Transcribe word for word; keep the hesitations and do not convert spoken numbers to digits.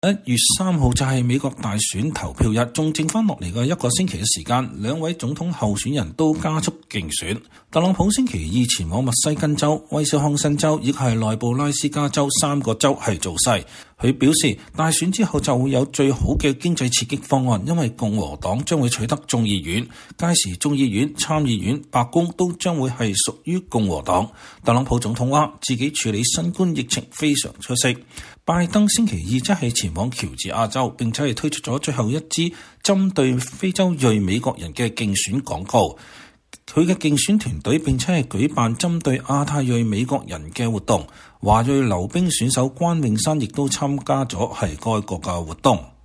一月三號就係美國大選投票日，仲剩翻落嚟嘅一個星期嘅時間，兩位總統候選人都加速競選。特朗普星期二前往密西根州、威斯康辛州以及係內布拉斯加州三個州係造勢。佢表示大選之後就會有最好嘅經濟刺激方案，因為共和黨將會取得眾議院，屆時眾議院、參議院、白宮都將會係屬於共和黨。特朗普總統話自己處理新冠疫情非常出色。拜登星期二即係前往喬治亞州，並且係推出咗最後一支針對非洲裔美國人嘅競選廣告。佢嘅競選團隊並且係舉辦針對亞太裔美國人嘅活動，華裔溜冰選手關詠珊亦都參加咗係該國嘅活動。